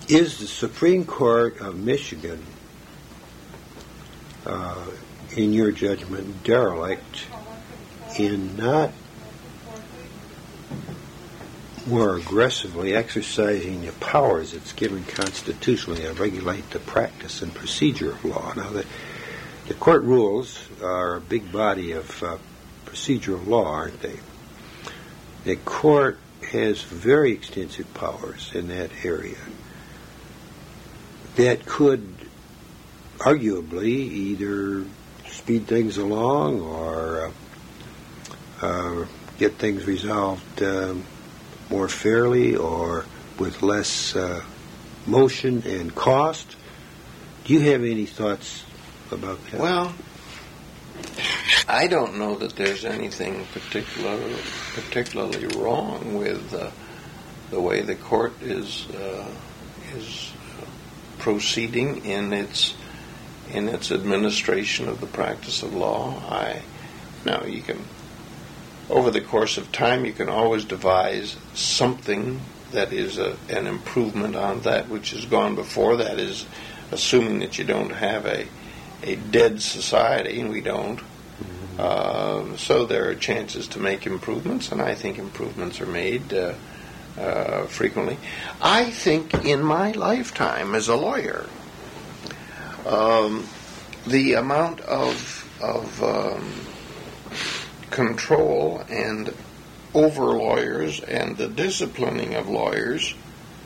Is the Supreme Court of Michigan, in your judgment, derelict in not more aggressively exercising the powers it's given constitutionally to regulate the practice and procedure of law? Now, the court rules are a big body of procedural law, aren't they? The court has very extensive powers in that area that could arguably either speed things along or get things resolved more fairly or with less motion and cost. Do you have any thoughts about that? Well, I don't know that there's anything particularly wrong with the way the court is proceeding in its administration of the practice of law. Now you can, over the course of time, you can always devise something that is an improvement on that which has gone before. That is, assuming that you don't have a dead society, and we don't. So there are chances to make improvements, and I think improvements are made frequently. I think in my lifetime as a lawyer, the amount of control and over lawyers and the disciplining of lawyers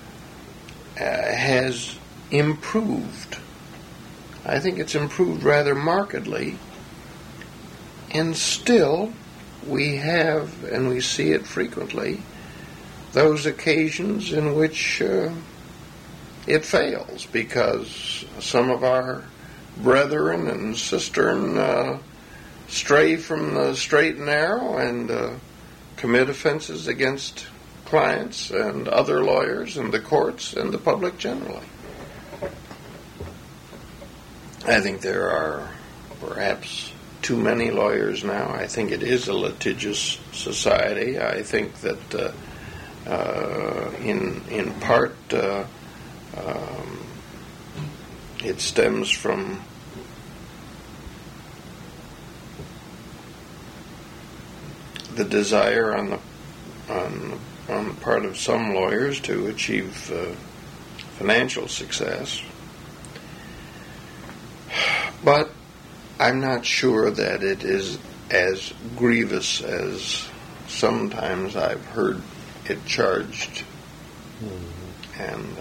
has improved. I think it's improved rather markedly. And still, we have, and we see it frequently, those occasions in which it fails because some of our brethren and sistren stray from the straight and narrow and commit offenses against clients and other lawyers and the courts and the public generally. I think there are perhaps too many lawyers now. I think it is a litigious society. I think that in part it stems from the desire on the part of some lawyers to achieve financial success. But I'm not sure that it is as grievous as sometimes I've heard it charged. And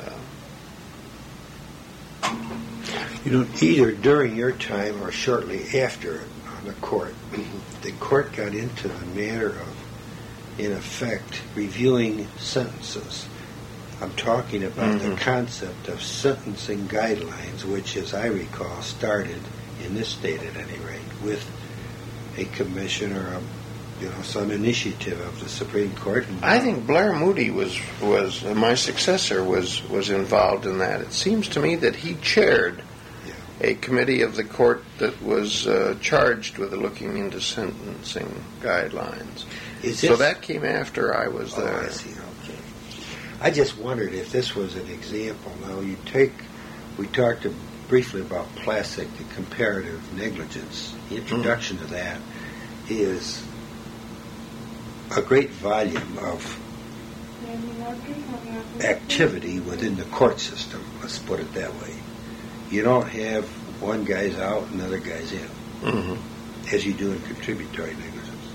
either during your time or shortly after on the court got into the matter of, in effect, reviewing sentences. I'm talking about the concept of sentencing guidelines, which, as I recall, started in this state at any rate with a commission or some initiative of the Supreme Court. I think Blair Moody was my successor was involved in that. It seems to me that he chaired a committee of the court that was charged with looking into sentencing guidelines. So that came after I was there. I see. Okay. I just wondered if this was an example. Now we talked briefly about Plassic, the comparative negligence. The introduction to that is a great volume of activity within the court system, let's put it that way. You don't have one guy's out and another guy's in, as you do in contributory negligence.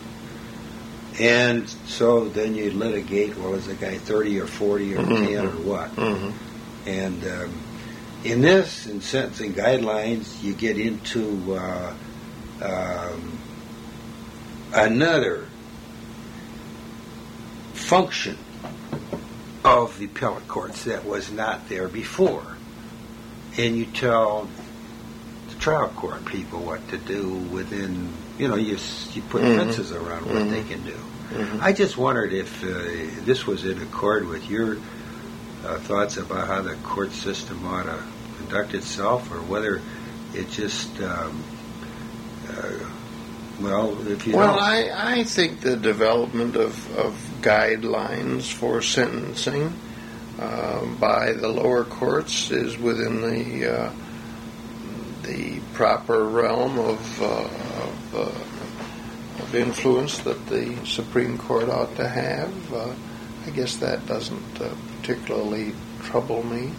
And so then you litigate, well, is the guy 30 or 40 or 10 or what? And in sentencing guidelines, you get into another function of the appellate courts that was not there before. And you tell the trial court people what to do within, you put fences around what they can do. I just wondered if this was in accord with your thoughts about how the court system ought to conduct itself, or whether it just, if you don't. I think the development of guidelines for sentencing by the lower courts is within the proper realm of influence that the Supreme Court ought to have. I guess that doesn't particularly trouble me.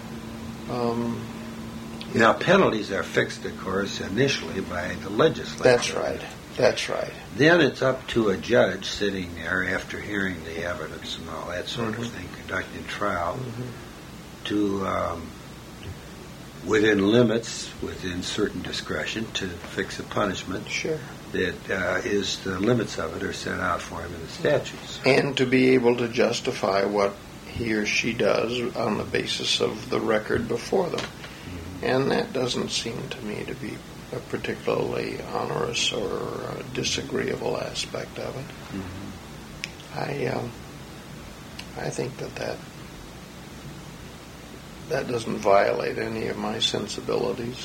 Now, penalties are fixed, of course, initially by the legislature. That's right. That's right. Then it's up to a judge sitting there after hearing the evidence and all that sort of thing, conducting trial, to, within limits, within certain discretion, to fix a punishment. Sure. That is, the limits of it are set out for him in the statutes. And to be able to justify what he or she does on the basis of the record before them. And that doesn't seem to me to be a particularly onerous or disagreeable aspect of it. I think that doesn't violate any of my sensibilities.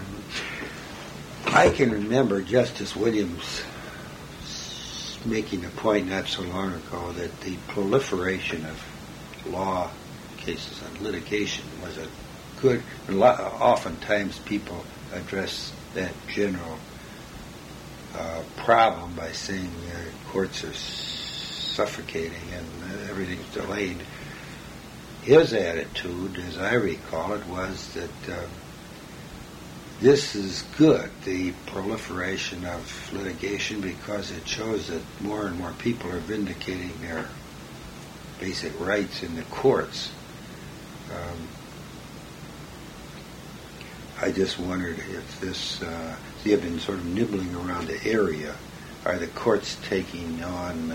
I can remember Justice Williams making a point not so long ago that the proliferation of law cases and litigation was a good, oftentimes people address that general problem by saying courts are suffocating and everything's delayed. His attitude, as I recall it, was that this is good, the proliferation of litigation, because it shows that more and more people are vindicating their basic rights in the courts. I just wondered if this, you have been sort of nibbling around the area. Are the courts taking on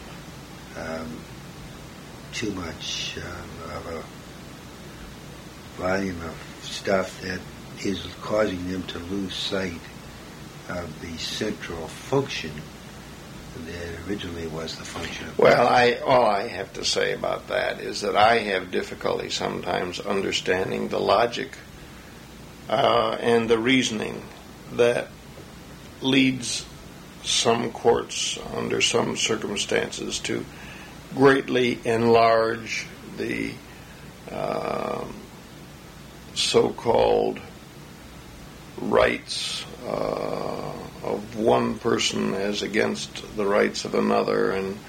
too much of a volume of stuff that is causing them to lose sight of the central function that originally was the function of well, all I have to say about that is that I have difficulty sometimes understanding the logic and the reasoning that leads some courts under some circumstances to greatly enlarge the so-called rights of one person as against the rights of another, and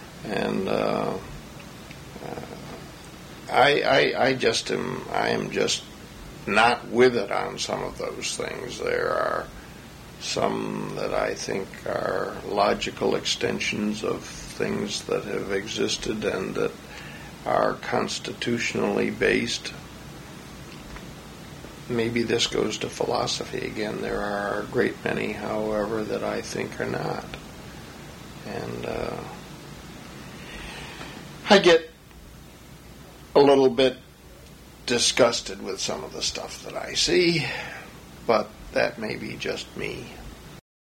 I am just not with it on some of those things. There are some that I think are logical extensions of things that have existed and that are constitutionally based. Maybe this goes to philosophy again. There are a great many, however, that I think are not. And I get a little bit disgusted with some of the stuff that I see, but that may be just me.